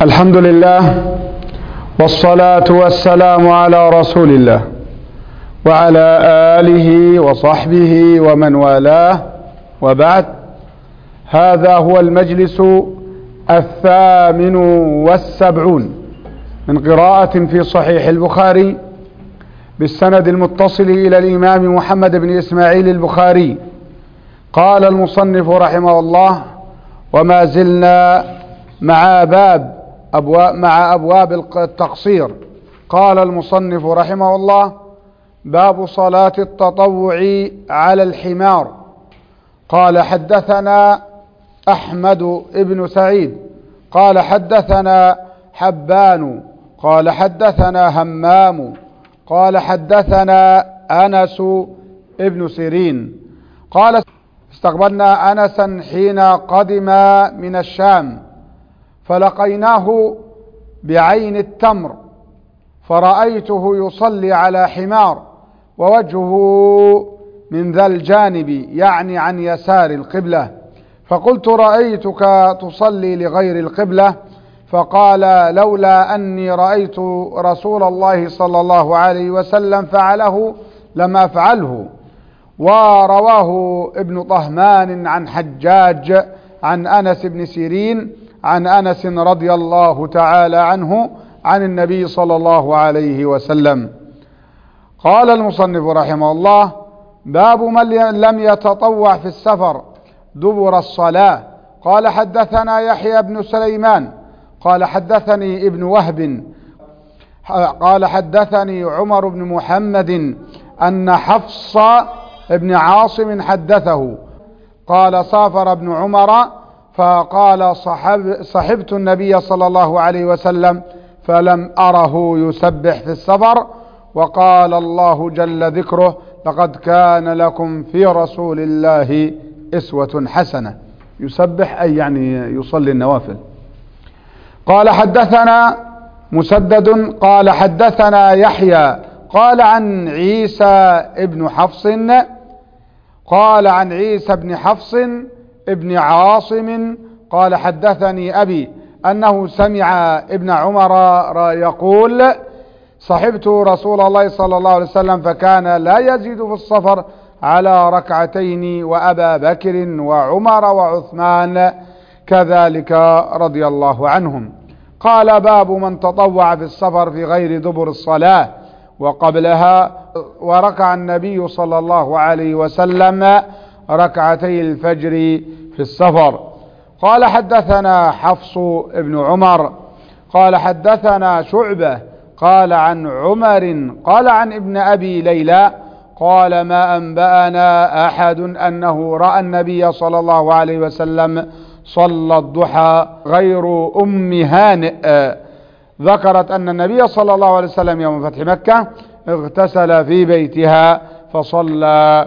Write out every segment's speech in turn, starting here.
الحمد لله والصلاة والسلام على رسول الله وعلى آله وصحبه ومن والاه، وبعد. هذا هو المجلس 78 من قراءة في صحيح البخاري بالسند المتصل إلى الإمام محمد بن إسماعيل البخاري. قال المصنف رحمه الله: وما زلنا مع أبواب التقصير. قال المصنف رحمه الله: باب صلاة التطوع على الحمار. قال: حدثنا أحمد بن سعيد قال: حدثنا حبان قال: حدثنا همام قال: حدثنا أنس بن سيرين قال: استقبلنا أنسا حين قدم من الشام، فلقيناه بعين التمر، فرأيته يصلي على حمار ووجهه من ذا الجانب، يعني عن يسار القبلة، فقلت: رأيتك تصلي لغير القبلة؟ فقال: لولا أني رأيت رسول الله صلى الله عليه وسلم فعله لم أفعله. ورواه ابن طهمان عن حجاج عن أنس بن سيرين عن أنس رضي الله تعالى عنه عن النبي صلى الله عليه وسلم. قال المصنف رحمه الله: باب من لم يتطوع في السفر دبر الصلاة. قال: حدثنا يحيى بن سليمان قال: حدثني ابن وهب قال: حدثني عمر بن محمد أن حفص بن عاصم حدثه قال: سافر ابن عمر فقال: صحبت النبي صلى الله عليه وسلم فلم أره يسبح في السفر، وقال الله جل ذكره: لقد كان لكم في رسول الله أسوة حسنة. يسبح أي يعني يصلي النوافل. قال: حدثنا مسدد قال: حدثنا يحيى قال: عن عيسى بن حفص قال: عن عيسى بن حفص ابن عاصم قال: حدثني أبي أنه سمع ابن عمر يقول: صحبت رسول الله صلى الله عليه وسلم فكان لا يزيد في السفر على ركعتين، وأبا بكر وعمر وعثمان كذلك رضي الله عنهم. قال: باب من تطوع في السفر في غير دبر الصلاة وقبلها. وركع النبي صلى الله عليه وسلم ركعتي الفجر في السفر. قال: حدثنا حفص بن عمر قال: حدثنا شعبة قال: عن عمر قال: عن ابن أبي ليلى قال: ما أنبأنا أحد أنه رأى النبي صلى الله عليه وسلم صلى الضحى غير أم هانئ. ذكرت أن النبي صلى الله عليه وسلم يوم فتح مكة اغتسل في بيتها فصلى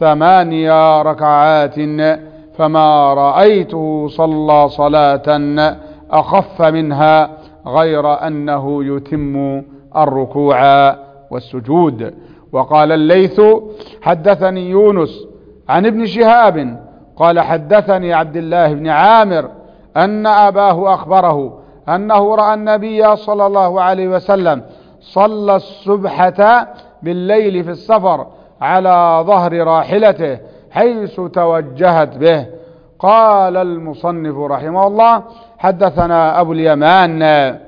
8 ركعات، فما رأيته صلى صلاة أخف منها غير أنه يتم الركوع والسجود. وقال الليث: حدثني يونس عن ابن شهاب قال: حدثني عبد الله بن عامر أن أباه أخبره أنه رأى النبي صلى الله عليه وسلم صلى الصبحة بالليل في السفر على ظهر راحلته حيث توجهت به. قال المصنف رحمه الله: حدثنا أبو اليمان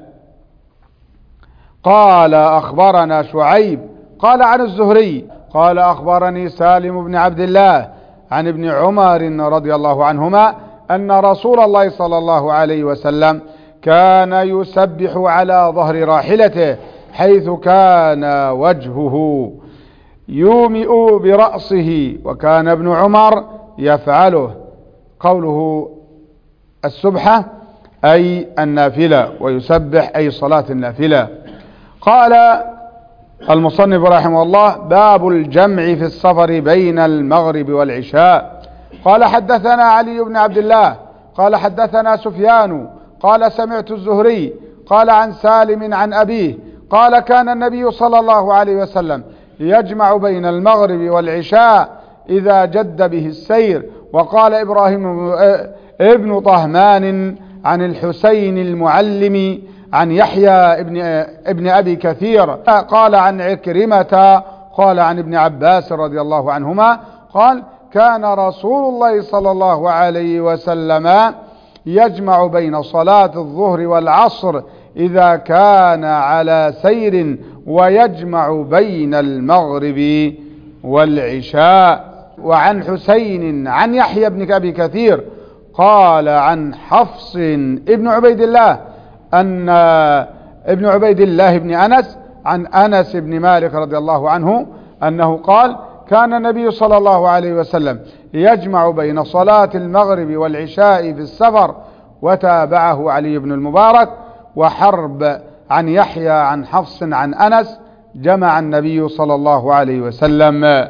قال: أخبرنا شعيب قال: عن الزهري قال: أخبرني سالم بن عبد الله عن ابن عمر رضي الله عنهما أن رسول الله صلى الله عليه وسلم كان يسبح على ظهر راحلته حيث كان وجهه يومئ برأسه، وكان ابن عمر يفعله. قوله السبحة أي النافلة، ويسبح أي صلاة النافلة. قال المصنف رحمه الله: باب الجمع في السفر بين المغرب والعشاء. قال: حدثنا علي بن عبد الله قال: حدثنا سفيان قال: سمعت الزهري قال: عن سالم عن أبيه قال: كان النبي صلى الله عليه وسلم يجمع بين المغرب والعشاء إذا جد به السير. وقال إبراهيم ابن طهمان: عن الحسين المعلم عن يحيى ابن أبي كثير قال عن عكرمة قال عن ابن عباس رضي الله عنهما قال كان رسول الله صلى الله عليه وسلم يجمع بين صلاة الظهر والعصر إذا كان على سير ويجمع بين المغرب والعشاء. وعن حسين عن يحيى بن أبي كثير قال عن حفص ابن عبيد الله أن ابن عبيد الله بن أنس عن أنس بن مالك رضي الله عنه أنه قال كان النبي صلى الله عليه وسلم يجمع بين صلاة المغرب والعشاء في السفر، وتابعه علي بن المبارك. وحرب عن يحيى عن حفص عن أنس جمع النبي صلى الله عليه وسلم.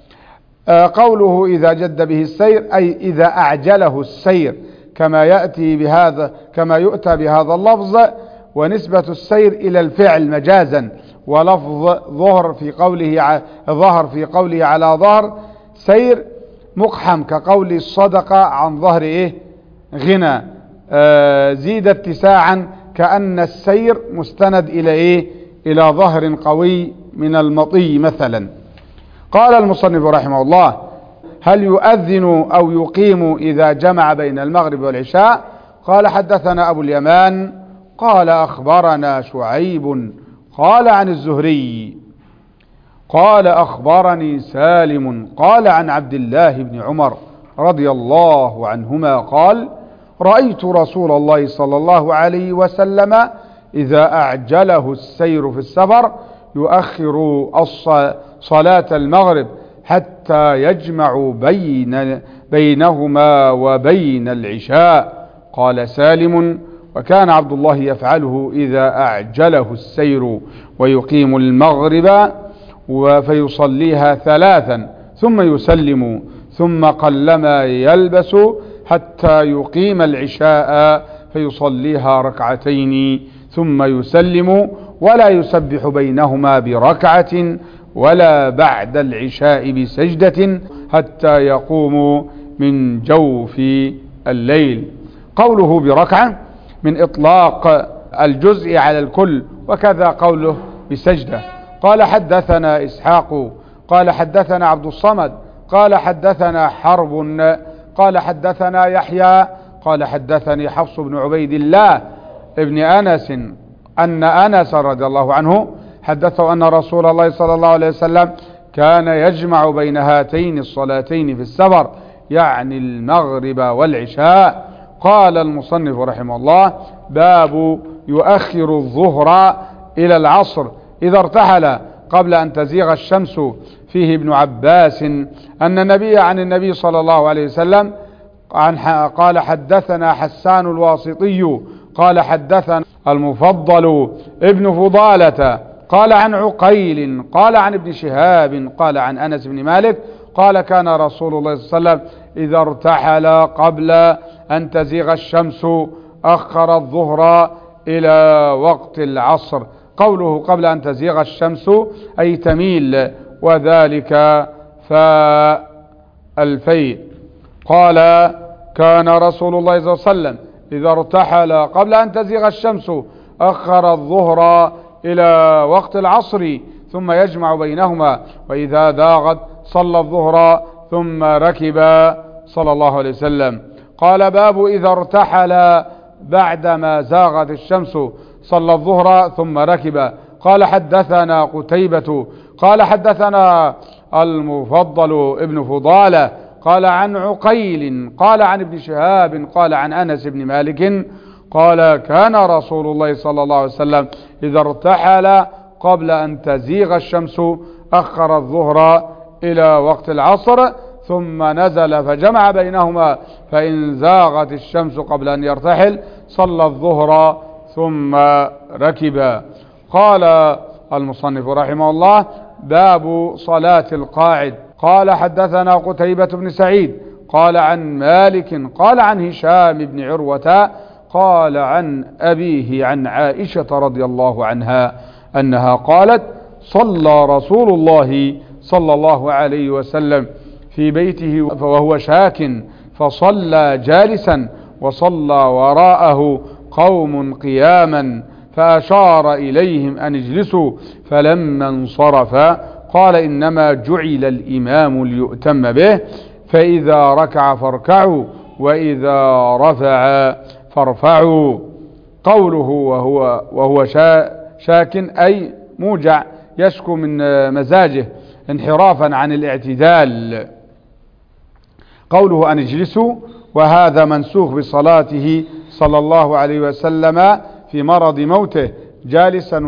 قوله إذا جد به السير أي إذا أعجله السير كما يؤتى بهذا اللفظ، ونسبة السير إلى الفعل مجازا، ولفظ ظهر في قوله على ظهر سير مقحم كقول الصدقة عن ظهر غنى، زيد اتساعا كأن السير مستند إلى ظهر قوي من المطي مثلا. قال المصنف رحمه الله هل يؤذن أو يقيم إذا جمع بين المغرب والعشاء؟ قال حدثنا أبو اليمان قال أخبرنا شعيب قال عن الزهري قال أخبرني سالم قال عن عبد الله بن عمر رضي الله عنهما قال رأيت رسول الله صلى الله عليه وسلم إذا أعجله السير في السفر يؤخر صلاة المغرب حتى يجمع بينهما وبين العشاء. قال سالم وكان عبد الله يفعله إذا أعجله السير ويقيم المغرب فيصليها 3 ثم يسلم ثم قلما يلبس حتى يقيم العشاء فيصليها 2 ثم يسلم ولا يسبح بينهما بركعة ولا بعد العشاء بسجدة حتى يقوم من جوف الليل. قوله بركعة من إطلاق الجزء على الكل، وكذا قوله بسجدة. قال حدثنا إسحاق قال حدثنا عبد الصمد قال حدثنا حرب قال حدثنا يحيى قال حدثني حفص بن عبيد الله ابن أنس أن أنس رضي الله عنه حدثه أن رسول الله صلى الله عليه وسلم كان يجمع بين هاتين الصلاتين في السفر، يعني المغرب والعشاء. قال المصنف رحمه الله باب يؤخر الظهر إلى العصر إذا ارتحل قبل أن تزيغ الشمس. فيه ابن عباس أن النبي صلى الله عليه وسلم قال حدثنا حسان الواسطي قال حدثنا المفضل ابن فضالة قال عن عقيل قال عن ابن شهاب قال عن أنس بن مالك قال كان رسول الله صلى الله عليه وسلم إذا ارتحل قبل أن تزيغ الشمس أخر الظهر إلى وقت العصر. قوله قبل أن تزيغ الشمس أي تميل، وذلك فالفيء. قال كان رسول الله صلى الله عليه وسلم إذا ارتحل قبل أن تزيغ الشمس أخر الظهر إلى وقت العصر ثم يجمع بينهما، وإذا ذاغت صلى الظهر ثم ركب صلى الله عليه وسلم. قال باب إذا ارتحل بعدما زاغت الشمس صلى الظهر ثم ركب. قال حدثنا قتيبة قال حدثنا المفضل ابن فضالة قال عن عقيل قال عن ابن شهاب قال عن أنس بن مالك قال كان رسول الله صلى الله عليه وسلم إذا ارتحل قبل أن تزيغ الشمس أخر الظهر إلى وقت العصر ثم نزل فجمع بينهما، فإن زاغت الشمس قبل أن يرتحل صلى الظهر ثم ركب. قال المصنف رحمه الله باب صلاة القاعد. قال حدثنا قتيبة بن سعيد قال عن مالك قال عن هشام بن عروة قال عن أبيه عن عائشة رضي الله عنها أنها قالت صلى رسول الله صلى الله عليه وسلم في بيته وهو شاك فصلى جالسا وصلى وراءه قوم قياما فأشار إليهم أن اجلسوا، فلما انصرف قال إنما جعل الإمام ليؤتم به، فإذا ركع فاركعوا وإذا رفع فارفعوا. قوله وهو شاك أي موجع، يشكو من مزاجه انحرافا عن الاعتدال. قوله أن اجلسوا، وهذا منسوخ بصلاته صلى الله عليه وسلم في مرض موته جالسا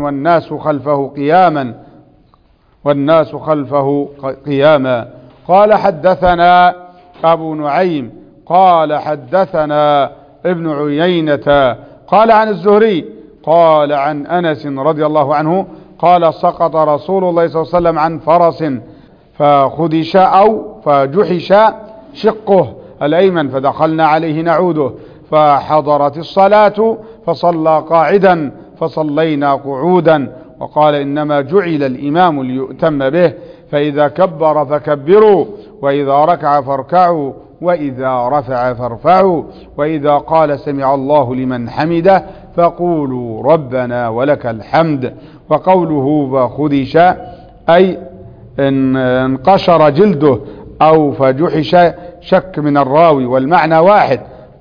والناس خلفه قياما. قال حدثنا أبو نعيم قال حدثنا ابن عيينة قال عن الزهري قال عن أنس رضي الله عنه قال سقط رسول الله صلى الله عليه وسلم عن فرس فخدش أو فجحش شقه الأيمن، فدخلنا عليه نعوده، فحضرت الصلاة فصلى قاعدا فصلينا قعودا، وقال إنما جعل الإمام ليؤتم به، فإذا كبر فكبروا، وإذا ركع فاركعوا، وإذا رفع فارفعوا، وإذا قال سمع الله لمن حمده فقولوا ربنا ولك الحمد. وقوله فخدش أي انقشر جلده أو فجحش شك من الراوي، والمعنى واحد،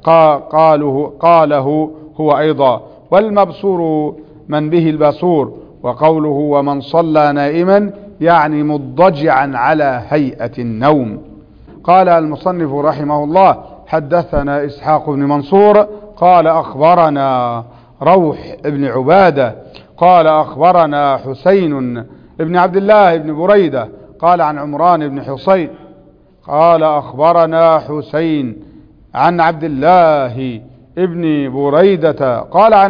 قاله هو أيضا، والمبصور من به البصور. وقوله ومن صلى نائما يعني مضجعا على هيئة النوم. قال المصنف رحمه الله حدثنا إسحاق بن منصور قال أخبرنا روح بن عبادة قال أخبرنا حسين بن عبد الله بن بريدة قال عن عمران بن حصين قال أخبرنا حسين عن عبد الله ابن بريدة قال عن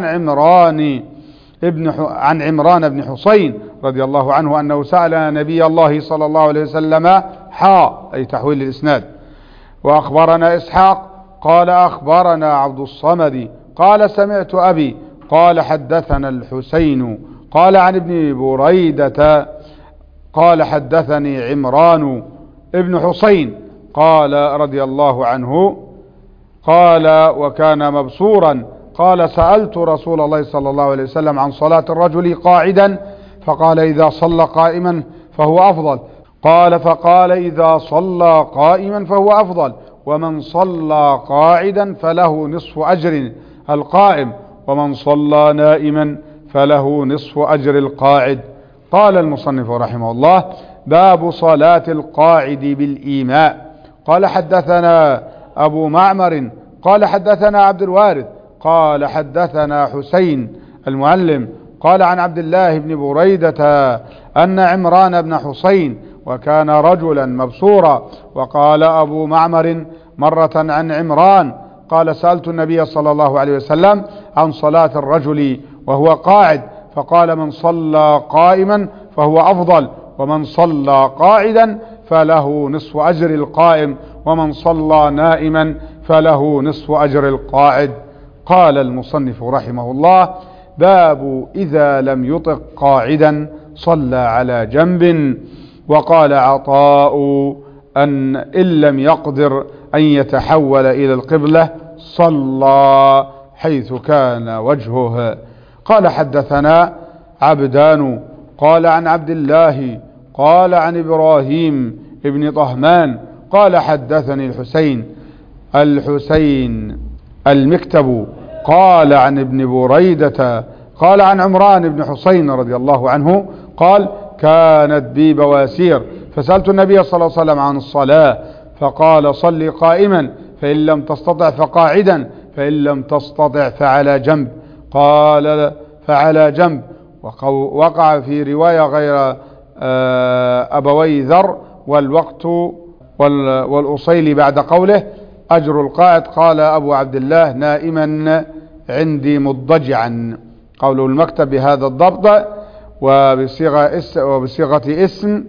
عمران بن حصين رضي الله عنه أنه سأل نبي الله صلى الله عليه وسلم أي تحويل الإسناد. وأخبرنا إسحاق قال أخبرنا عبد الصمد قال سمعت أبي قال حدثنا الحسين قال عن ابن بريدة قال حدثني عمران ابن حصين قال رضي الله عنه قال وكان مبصورا قال سألت رسول الله صلى الله عليه وسلم عن صلاة الرجل قاعدا فقال إذا صلى قائما فهو أفضل، فقال إذا صلى قائما فهو أفضل، ومن صلى قاعدا فله نصف أجر القائم، ومن صلى نائما فله نصف أجر القاعد. قال المصنف رحمه الله باب صلاة القاعد بالإيماء. قال حدثنا أبو معمر قال حدثنا عبد الوارث قال حدثنا حسين المعلم قال عن عبد الله بن بريدة أن عمران بن حصين وكان رجلا مبصورا. وقال أبو معمر مرة عن عمران قال سألت النبي صلى الله عليه وسلم عن صلاة الرجل وهو قاعد، فقال من صلى قائما فهو أفضل، ومن صلى قاعدا فله نصف أجر القائم، ومن صلى نائما فله نصف أجر القاعد. قال المصنف رحمه الله باب إذا لم يطق قاعدا صلى على جنب. وقال عطاء إن لم يقدر أن يتحول إلى القبلة صلى حيث كان وجهه. قال حدثنا عبدان قال عن عبد الله قال عن إبراهيم ابن طهمان قال حدثني الحسين المكتب قال عن ابن بريدة قال عن عمران بن حصين رضي الله عنه قال كانت بي بواسير فسألت النبي صلى الله عليه وسلم عن الصلاة فقال صل قائما فإن لم تستطع فقاعدا فإن لم تستطع فعلى جنب. قال فعلى جنب. وقع في رواية غير أبوي ذر والوقت والأصيل بعد قوله أجر القاعد. قال أبو عبد الله نائما عندي مضجعا. قوله المكتب بهذا الضبط وبصيغة اسم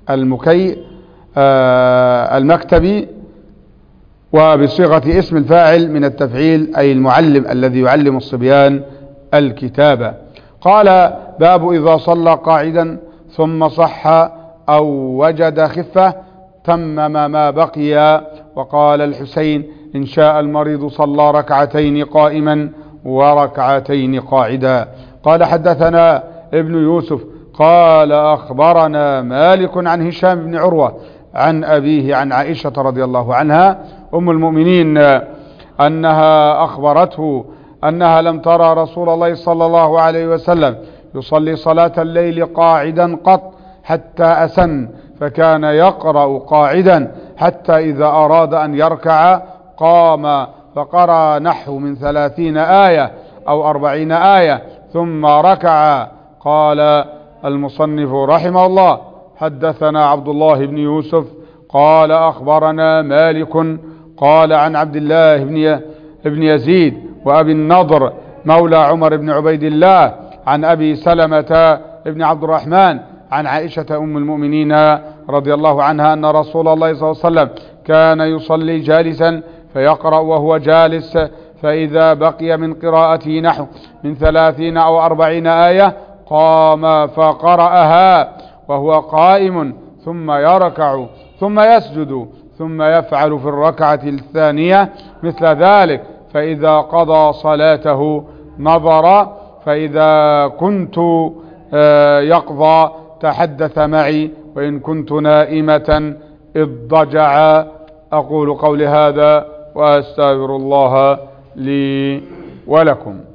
المكتبي وبصيغة اسم الفاعل من التفعيل أي المعلم الذي يعلم الصبيان الكتابة. قال باب إذا صلى قاعدا ثم صح أو وجد خفة تمم ما بقي. وقال الحسين إن شاء المريض صلى ركعتين قائما وركعتين قاعدا. قال حدثنا ابن يوسف قال أخبرنا مالك عن هشام بن عروة عن أبيه عن عائشة رضي الله عنها أم المؤمنين أنها أخبرته أنها لم ترى رسول الله صلى الله عليه وسلم يصلي صلاة الليل قاعدا قط حتى أسن، فكان يقرأ قاعدا حتى إذا أراد أن يركع قام فقرأ نحو من 30 آية أو 40 آية ثم ركع. قال المصنف رحمه الله حدثنا عبد الله بن يوسف قال أخبرنا مالك قال عن عبد الله بن يزيد وأبي النضر مولى عمر بن عبيد الله عن أبي سلمة بن عبد الرحمن عن عائشة أم المؤمنين رضي الله عنها أن رسول الله صلى الله عليه وسلم كان يصلي جالسا فيقرأ وهو جالس، فإذا بقي من قراءته نحو من 30 أو 40 آية قام فقرأها وهو قائم ثم يركع ثم يسجد ثم يفعل في الركعة الثانية مثل ذلك، فإذا قضى صلاته نظر، فإذا كنت يقضى تحدث معي، وإن كنت نائمة اضطجع. أقول قولي هذا وأستغفر الله لي ولكم.